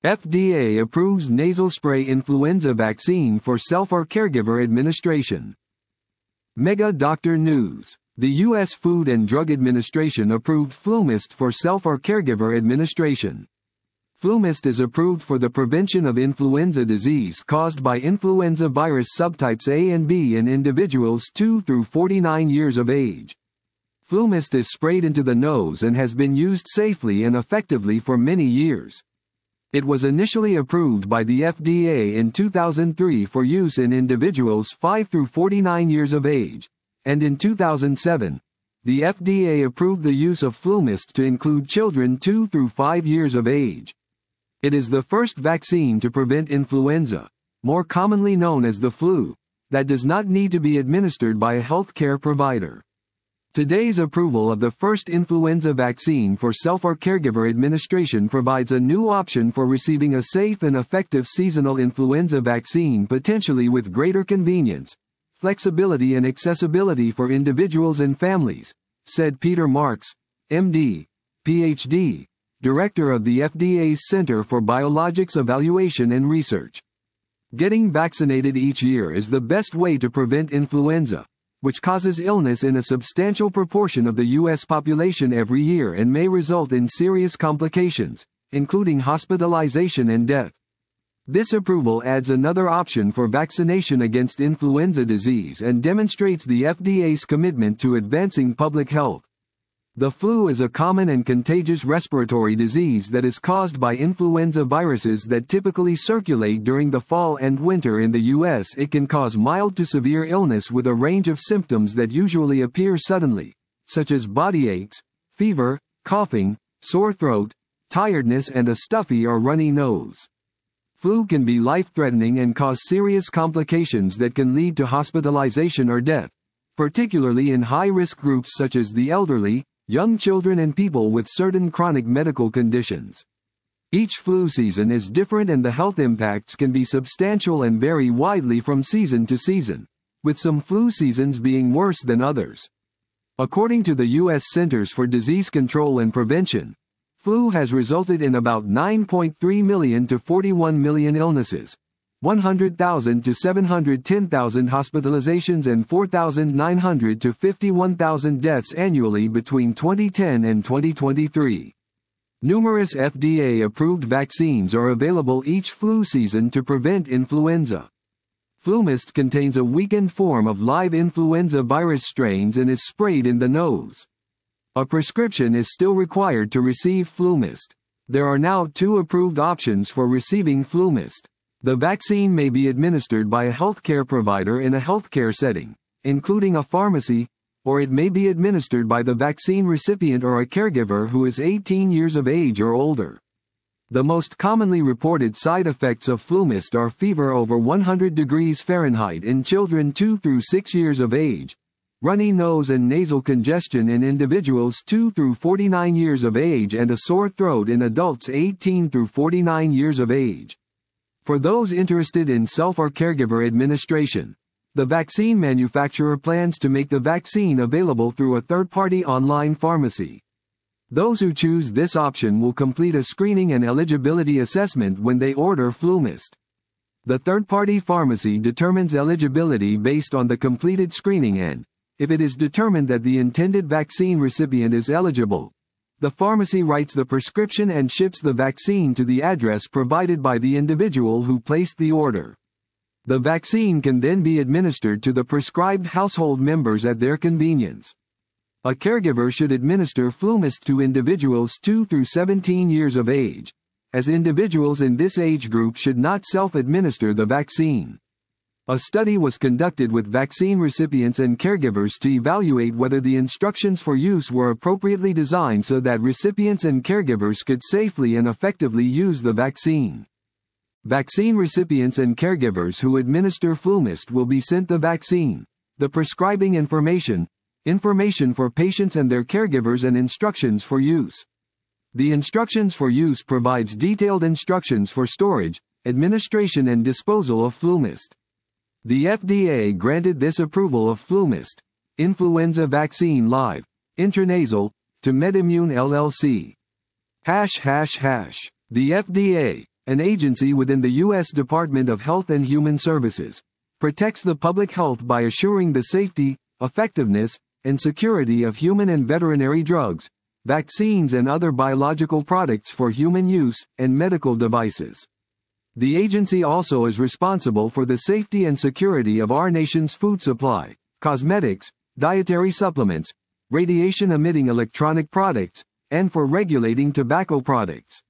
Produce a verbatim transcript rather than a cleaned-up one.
F D A approves nasal spray influenza vaccine for self or caregiver administration. Mega Doctor News. The U S Food and Drug Administration approved FluMist for self or caregiver administration. FluMist is approved for the prevention of influenza disease caused by influenza virus subtypes A and B in individuals two through forty-nine years of age. FluMist is sprayed into the nose and has been used safely and effectively for many years. It was initially approved by the F D A in two thousand three for use in individuals five through forty-nine years of age, and in two thousand seven, the F D A approved the use of FluMist to include children two through five years of age. It is the first vaccine to prevent influenza, more commonly known as the flu, that does not need to be administered by a healthcare provider. Today's approval of the first influenza vaccine for self or caregiver administration provides a new option for receiving a safe and effective seasonal influenza vaccine, potentially with greater convenience, flexibility and accessibility for individuals and families, said Peter Marks, M D, P H D, Director of the F D A's Center for Biologics Evaluation and Research. Getting vaccinated each year is the best way to prevent influenza, which causes illness in a substantial proportion of the U S population every year and may result in serious complications, including hospitalization and death. This approval adds another option for vaccination against influenza disease and demonstrates the F D A's commitment to advancing public health. The flu is a common and contagious respiratory disease that is caused by influenza viruses that typically circulate during the fall and winter in the U S. It can cause mild to severe illness with a range of symptoms that usually appear suddenly, such as body aches, fever, coughing, sore throat, tiredness, and a stuffy or runny nose. Flu can be life-threatening and cause serious complications that can lead to hospitalization or death, particularly in high-risk groups such as the elderly, young children, and people with certain chronic medical conditions. Each flu season is different and the health impacts can be substantial and vary widely from season to season, with some flu seasons being worse than others. According to the U S Centers for Disease Control and Prevention, flu has resulted in about nine point three million to forty-one million illnesses, one hundred thousand to seven hundred ten thousand hospitalizations, and four thousand nine hundred to fifty-one thousand deaths annually between twenty ten and twenty twenty-three. Numerous F D A-approved vaccines are available each flu season to prevent influenza. FluMist contains a weakened form of live influenza virus strains and is sprayed in the nose. A prescription is still required to receive FluMist. There are now two approved options for receiving FluMist. The vaccine may be administered by a healthcare provider in a healthcare setting, including a pharmacy, or it may be administered by the vaccine recipient or a caregiver who is eighteen years of age or older. The most commonly reported side effects of FluMist are fever over one hundred degrees Fahrenheit in children two through six years of age, runny nose and nasal congestion in individuals two through forty-nine years of age, and a sore throat in adults eighteen through forty-nine years of age. For those interested in self or caregiver administration, the vaccine manufacturer plans to make the vaccine available through a third-party online pharmacy. Those who choose this option will complete a screening and eligibility assessment when they order FluMist. The third-party pharmacy determines eligibility based on the completed screening, and, if it is determined that the intended vaccine recipient is eligible, the pharmacy writes the prescription and ships the vaccine to the address provided by the individual who placed the order. The vaccine can then be administered to the prescribed household members at their convenience. A caregiver should administer FluMist to individuals two through seventeen years of age, as individuals in this age group should not self-administer the vaccine. A study was conducted with vaccine recipients and caregivers to evaluate whether the instructions for use were appropriately designed so that recipients and caregivers could safely and effectively use the vaccine. Vaccine recipients and caregivers who administer FluMist will be sent the vaccine, the prescribing information, information for patients and their caregivers, and instructions for use. The instructions for use provides detailed instructions for storage, administration, and disposal of FluMist. The F D A granted this approval of FluMist, influenza vaccine live, intranasal, to MedImmune L L C. Hash hash hash. The F D A, an agency within the U S Department of Health and Human Services, protects the public health by assuring the safety, effectiveness, and security of human and veterinary drugs, vaccines and other biological products for human use, and medical devices. The agency also is responsible for the safety and security of our nation's food supply, cosmetics, dietary supplements, radiation-emitting electronic products, and for regulating tobacco products.